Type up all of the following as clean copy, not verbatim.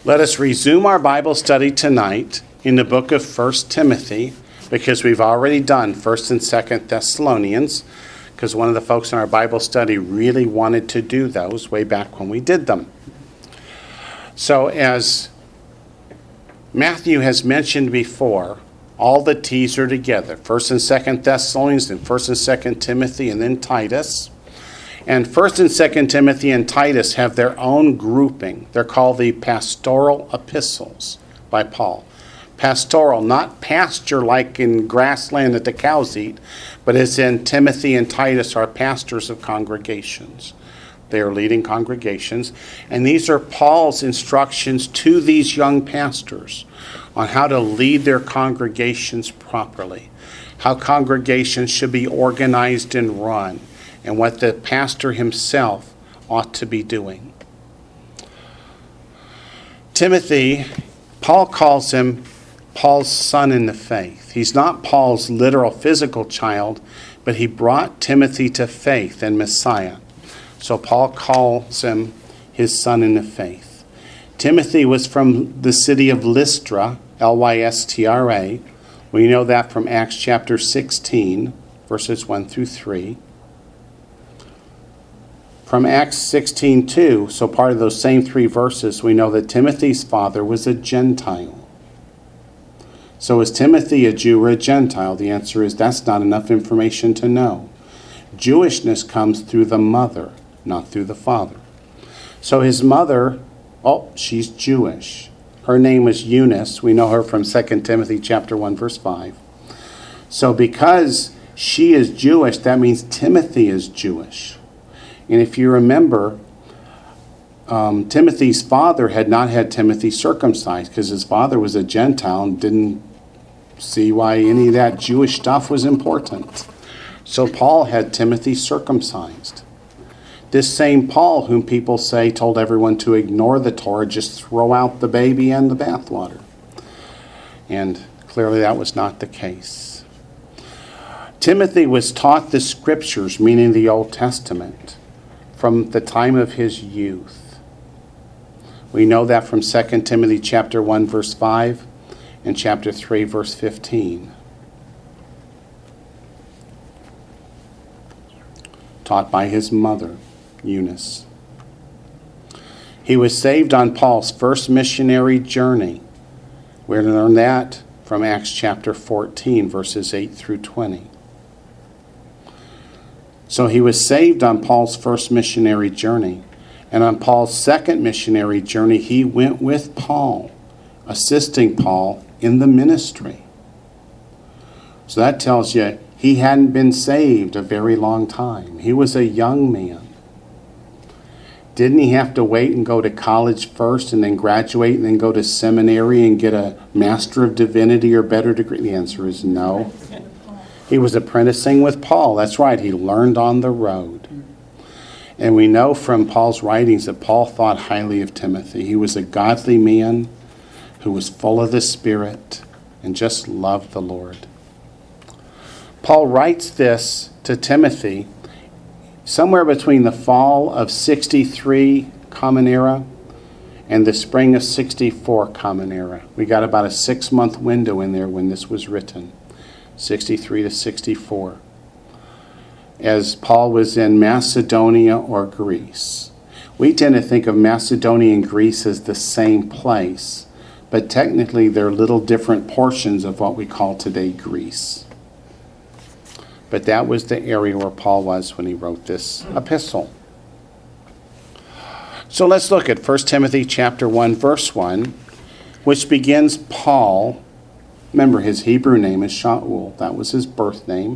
Let us resume our Bible study tonight in the book of 1 Timothy, because we've already done 1st and 2nd Thessalonians, because one of the folks in our Bible study really wanted to do those way back when we did them. So as Matthew has mentioned before, all the T's are together. 1st and 2nd Thessalonians, then 1st and 2nd Timothy, and then Titus. And 1st and 2nd Timothy and Titus have their own grouping. They're called the pastoral epistles by Paul. Pastoral, not pasture like in grassland that the cows eat, but as in Timothy and Titus are pastors of congregations. They are leading congregations. And these are Paul's instructions to these young pastors on how to lead their congregations properly, how congregations should be organized and run, and what the pastor himself ought to be doing. Timothy, Paul calls him Paul's son in the faith. He's not Paul's literal physical child, but he brought Timothy to faith in Messiah. So Paul calls him his son in the faith. Timothy was from the city of Lystra, Lystra. We know that from Acts chapter 16, verses 1 through 3. From Acts 16:2, so part of those same three verses, we know that Timothy's father was a Gentile. So is Timothy a Jew or a Gentile? The answer is that's not enough information to know. Jewishness comes through the mother, not through the father. So his mother, she's Jewish. Her name was Eunice. We know her from 2 Timothy chapter 1, verse 5. So because she is Jewish, that means Timothy is Jewish. And if you remember, Timothy's father had not had Timothy circumcised because his father was a Gentile and didn't see why any of that Jewish stuff was important. So Paul had Timothy circumcised. This same Paul, whom people say told everyone to ignore the Torah, just throw out the baby and the bathwater. And clearly that was not the case. Timothy was taught the scriptures, meaning the Old Testament, from the time of his youth. We know that from 2 Timothy chapter 1, verse 5 and chapter 3, verse 15. Taught by his mother, Eunice. He was saved on Paul's first missionary journey. We're to learn that from Acts chapter 14, verses 8 through 20. So he was saved on Paul's first missionary journey. And on Paul's second missionary journey, he went with Paul, assisting Paul in the ministry. So that tells you he hadn't been saved a very long time. He was a young man. Didn't he have to wait and go to college first and then graduate and then go to seminary and get a Master of Divinity or better degree? The answer is no. He was apprenticing with Paul. That's right. He learned on the road. And we know from Paul's writings that Paul thought highly of Timothy. He was a godly man who was full of the Spirit and just loved the Lord. Paul writes this to Timothy somewhere between the fall of 63 Common Era and the spring of 64 Common Era. We got about a 6-month window in there when this was written. 63 to 64, as Paul was in Macedonia or Greece. We tend to think of Macedonia and Greece as the same place, but technically they're little different portions of what we call today Greece. But that was the area where Paul was when he wrote this epistle. So let's look at 1 Timothy chapter 1, verse 1, which begins Paul. Remember, his Hebrew name is Shaul. That was his birth name.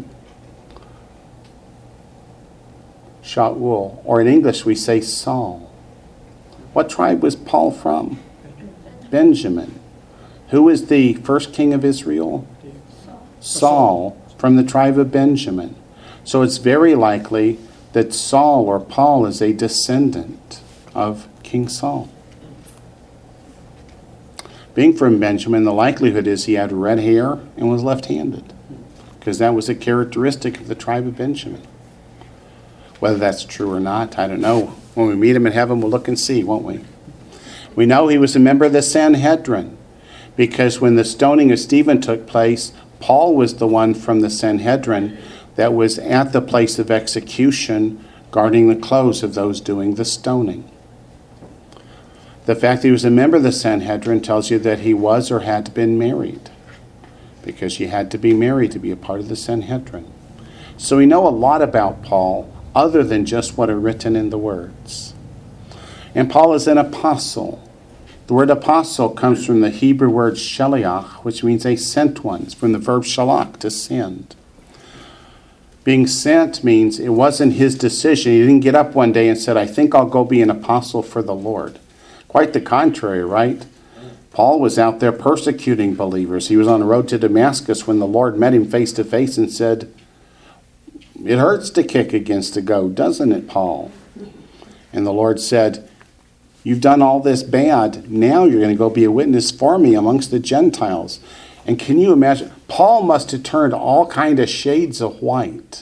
Shaul. Or in English, we say Saul. What tribe was Paul from? Benjamin. Who was the first king of Israel? Saul, from the tribe of Benjamin. So it's very likely that Saul or Paul is a descendant of King Saul. Being from Benjamin, the likelihood is he had red hair and was left-handed, because that was a characteristic of the tribe of Benjamin. Whether that's true or not, I don't know. When we meet him in heaven, we'll look and see, won't we? We know he was a member of the Sanhedrin because when the stoning of Stephen took place, Paul was the one from the Sanhedrin that was at the place of execution guarding the clothes of those doing the stoning. The fact that he was a member of the Sanhedrin tells you that he was or had been married, because you had to be married to be a part of the Sanhedrin. So we know a lot about Paul other than just what are written in the words. And Paul is an apostle. The word apostle comes from the Hebrew word shaliach, which means a sent one. It's from the verb shalach, to send. Being sent means it wasn't his decision. He didn't get up one day and said, I think I'll go be an apostle for the Lord. Quite the contrary, right? Paul was out there persecuting believers. He was on the road to Damascus when the Lord met him face to face and said, it hurts to kick against a goat, doesn't it, Paul? And the Lord said, you've done all this bad. Now you're going to go be a witness for me amongst the Gentiles. And can you imagine? Paul must have turned all kind of shades of white.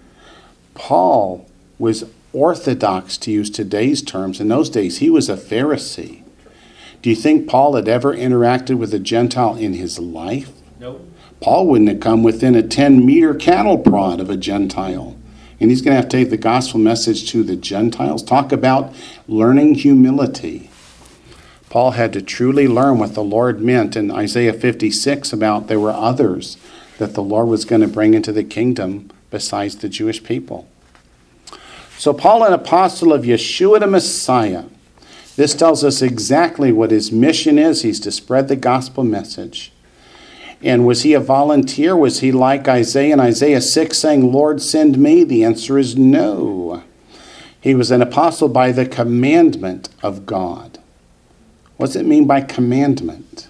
Paul was orthodox, to use today's terms. In those days, he was a Pharisee. Do you think Paul had ever interacted with a Gentile in his life? Nope. Paul wouldn't have come within a 10-meter cattle prod of a Gentile. And he's going to have to take the gospel message to the Gentiles. Talk about learning humility. Paul had to truly learn what the Lord meant in Isaiah 56 about there were others that the Lord was going to bring into the kingdom besides the Jewish people. So Paul, an apostle of Yeshua the Messiah. This tells us exactly what his mission is. He's to spread the gospel message. And was he a volunteer? Was he like Isaiah in Isaiah 6 saying, Lord, send me? The answer is no. He was an apostle by the commandment of God. What does it mean by commandment?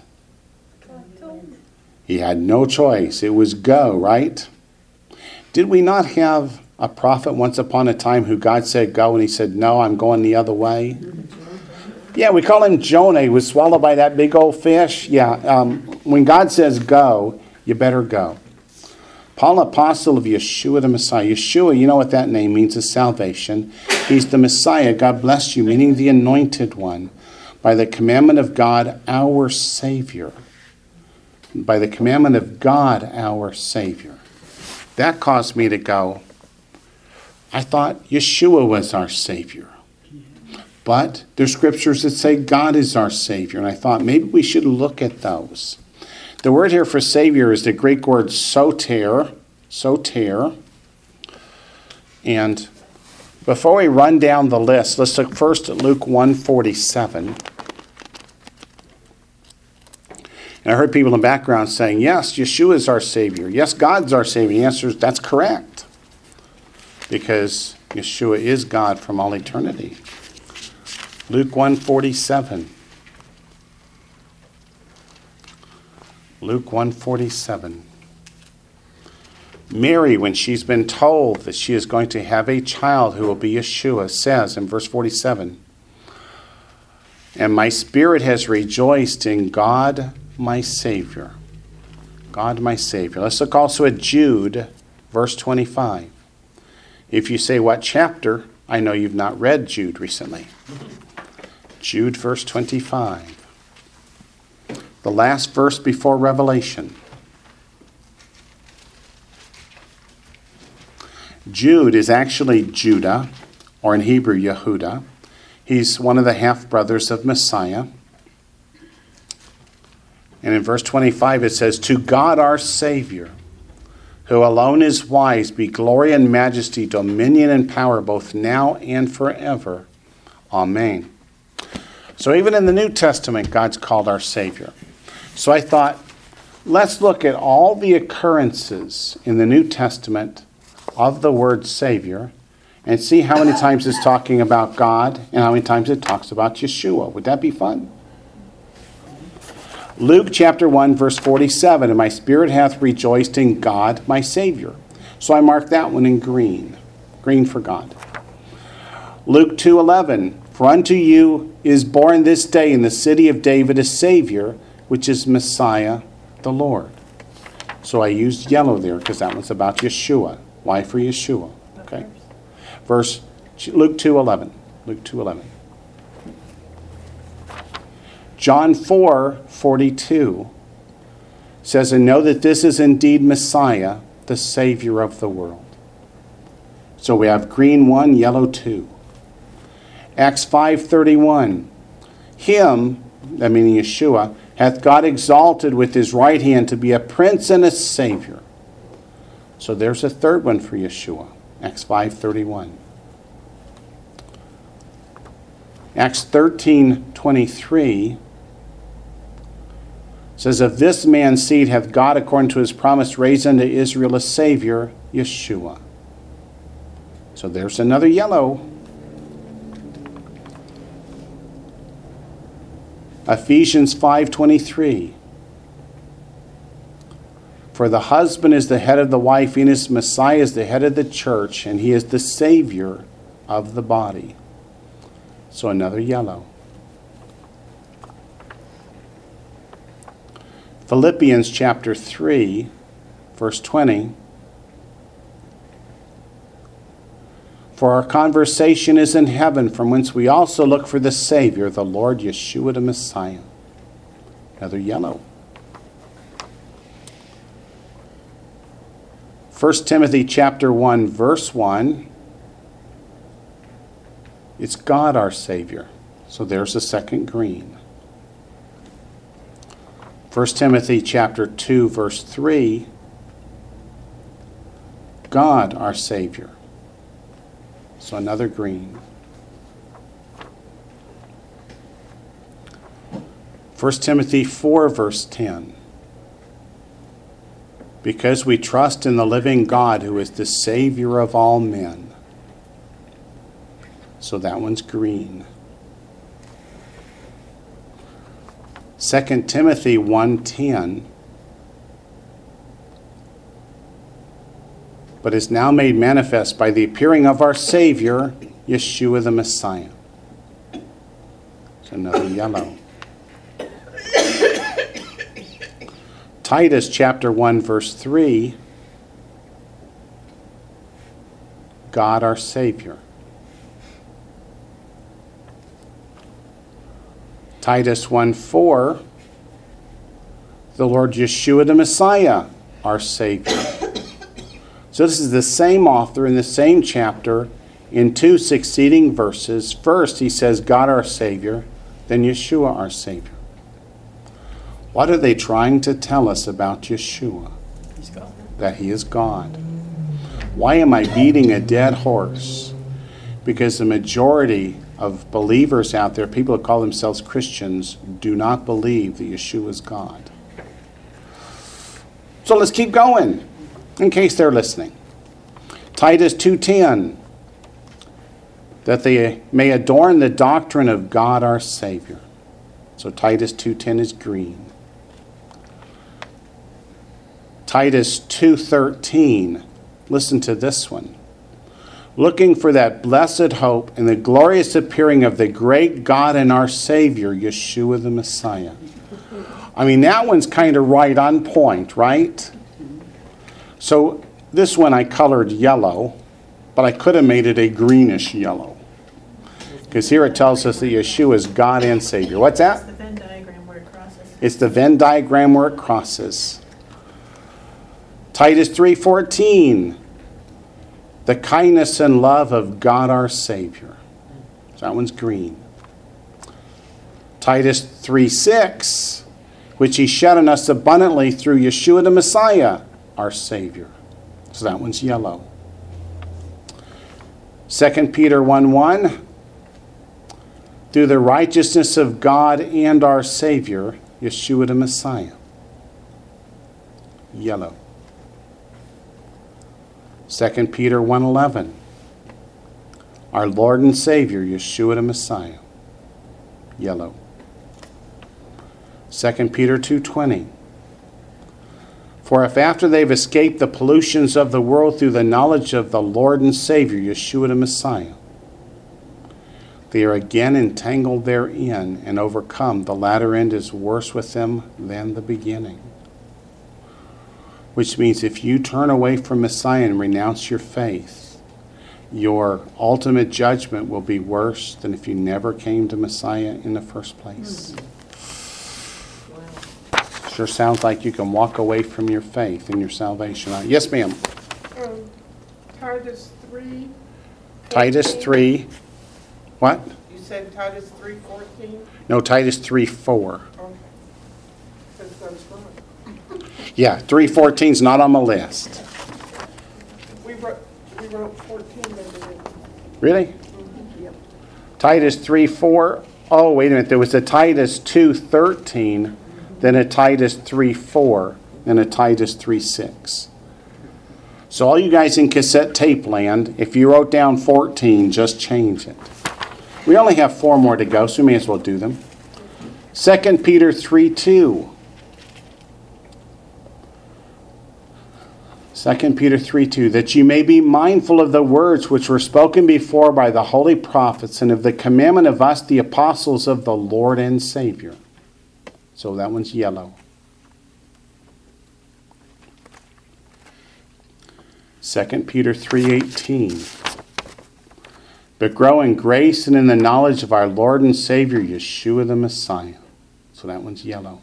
He had no choice. It was go, right? Did we not have a prophet once upon a time who God said go and he said, no, I'm going the other way? Yeah, we call him Jonah. He was swallowed by that big old fish. Yeah, when God says go, you better go. Paul, apostle of Yeshua the Messiah. Yeshua, you know what that name means, is salvation. He's the Messiah. God bless you, meaning the anointed one. By the commandment of God, our Savior. By the commandment of God, our Savior. That caused me to go, I thought Yeshua was our Savior. But there's scriptures that say God is our Savior. And I thought maybe we should look at those. The word here for Savior is the Greek word soter. And before we run down the list, let's look first at Luke 1:47. And I heard people in the background saying, yes, Yeshua is our Savior. Yes, God's our Savior. The answer is that's correct. Because Yeshua is God from all eternity. Luke 1:47. Luke 1:47. Mary, when she's been told that she is going to have a child who will be Yeshua, says in verse 47, and my spirit has rejoiced in God my Savior. God my Savior. Let's look also at Jude, verse 25. If you say what chapter, I know you've not read Jude recently. Jude, verse 25. The last verse before Revelation. Jude is actually Judah, or in Hebrew, Yehuda. He's one of the half-brothers of Messiah. And in verse 25 it says, to God our Savior, who alone is wise, be glory and majesty, dominion and power, both now and forever. Amen. So even in the New Testament, God's called our Savior. So I thought, let's look at all the occurrences in the New Testament of the word Savior and see how many times it's talking about God and how many times it talks about Yeshua. Would that be fun? Luke chapter 1, verse 47, and my spirit hath rejoiced in God, my Savior. So I marked that one in green. Green for God. Luke 2:11, for unto you is born this day in the city of David a Savior, which is Messiah the Lord. So I used yellow there because that one's about Yeshua. Why for Yeshua? Okay. Luke 2:11. Luke 2:11. John 4:42 says, and know that this is indeed Messiah, the Savior of the world. So we have green 1, yellow 2. Acts 5:31, him, that meaning Yeshua, hath God exalted with his right hand to be a prince and a savior. So there's a third one for Yeshua, Acts 5:31. Acts 13:23 says, of this man's seed hath God, according to his promise, raised unto Israel a Savior, Yeshua. So there's another yellow. Ephesians 5:23. For the husband is the head of the wife, and his Messiah is the head of the church, and he is the Savior of the body. So another yellow. Philippians chapter 3, verse 20. For our conversation is in heaven, from whence we also look for the Savior, the Lord Yeshua the Messiah. Another yellow. 1 Timothy chapter 1, verse 1. It's God our Savior. So there's a second green. 1 Timothy chapter 2, verse 3. God our Savior. So another green. 1 Timothy 4, verse 10. Because we trust in the living God, who is the Savior of all men. So that one's green. 2 Timothy 1:10. But is now made manifest by the appearing of our Savior, Yeshua the Messiah. It's another yellow. Titus chapter 1, verse 3. God our Savior. Titus 1:4. The Lord Yeshua the Messiah, our Savior. So this is the same author in the same chapter in two succeeding verses. First, he says, God our Savior, then Yeshua our Savior. What are they trying to tell us about Yeshua? He's God. That he is God. Why am I beating a dead horse? Because the majority of believers out there, people who call themselves Christians, do not believe that Yeshua is God. So let's keep going, in case they're listening. Titus 2:10, that they may adorn the doctrine of God our Savior. So Titus 2:10 is green. Titus 2:13, listen to this one. Looking for that blessed hope and the glorious appearing of the great God and our Savior, Yeshua the Messiah. I mean, that one's kind of right on point, right? So this one I colored yellow, but I could have made it a greenish yellow. Because here it tells us that Yeshua is God and Savior. What's that? It's the Venn diagram where it crosses. It's the Venn diagram where it crosses. Titus 3:14. The kindness and love of God our Savior. So that one's green. Titus 3:6. Which he shed on us abundantly through Yeshua the Messiah, our Savior. So that one's yellow. 2 Peter 1:1. Through the righteousness of God and our Savior, Yeshua the Messiah. Yellow. 2 Peter 1:11. Our Lord and Savior, Yeshua the Messiah. Yellow. 2 Peter 2:20. For if after they've escaped the pollutions of the world through the knowledge of the Lord and Savior, Yeshua the Messiah, they are again entangled therein and overcome, the latter end is worse with them than the beginning. Which means if you turn away from Messiah and renounce your faith, your ultimate judgment will be worse than if you never came to Messiah in the first place. Sure sounds like you can walk away from your faith and your salvation. Yes, ma'am. Titus 3. Titus 3. What? You said Titus 3:14? No, Titus 3:4. Okay. Because that's wrong. Yeah, 3:14 is not on my list. We wrote 14, but we didn't. Really? Yep. Titus 3:4. Oh, wait a minute. There was a Titus 2:13, then a Titus 3:4, and a Titus 3:6. So all you guys in cassette tape land, if you wrote down 14, just change it. We only have 4 more to go, so we may as well do them. 2 Peter 3:2. 2 Peter 3:2, that you may be mindful of the words which were spoken before by the holy prophets, and of the commandment of us, the apostles of the Lord and Savior. So that one's yellow. 2 Peter 3:18. But grow in grace and in the knowledge of our Lord and Savior, Yeshua the Messiah. So that one's yellow.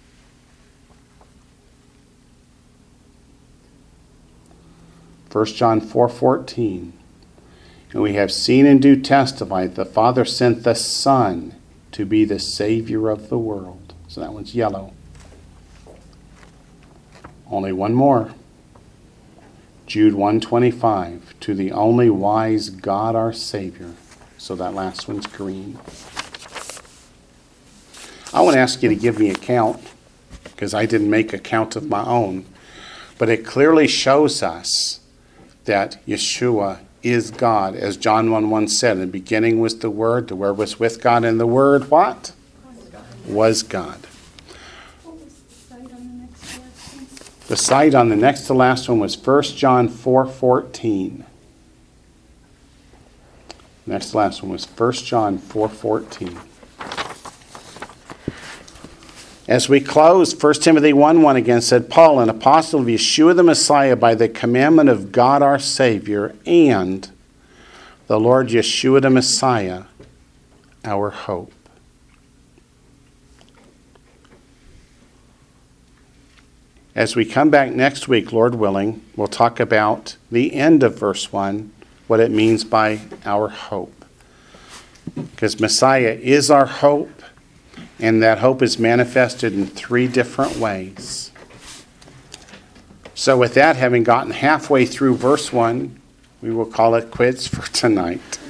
1 John 4:14. And we have seen and do testify that the Father sent the Son to be the Savior of the world. So that one's yellow. Only one more. Jude 1:25. To the only wise God our Savior. So that last one's green. I want to ask you to give me a count, because I didn't make a count of my own. But it clearly shows us that Yeshua is God. As John 1:1 said, in the beginning was the Word was with God, and the Word, what? Was God. What was the site on the next lesson? The site on the next to last one was 1 John 4:14. Next to last one was 1 John 4:14. As we close, 1 Timothy 1:1 again said, Paul, an apostle of Yeshua the Messiah, by the commandment of God our Savior, and the Lord Yeshua the Messiah, our hope. As we come back next week, Lord willing, we'll talk about the end of verse 1, what it means by our hope. Because Messiah is our hope, and that hope is manifested in 3 different ways. So with that, having gotten halfway through verse 1, we will call it quits for tonight.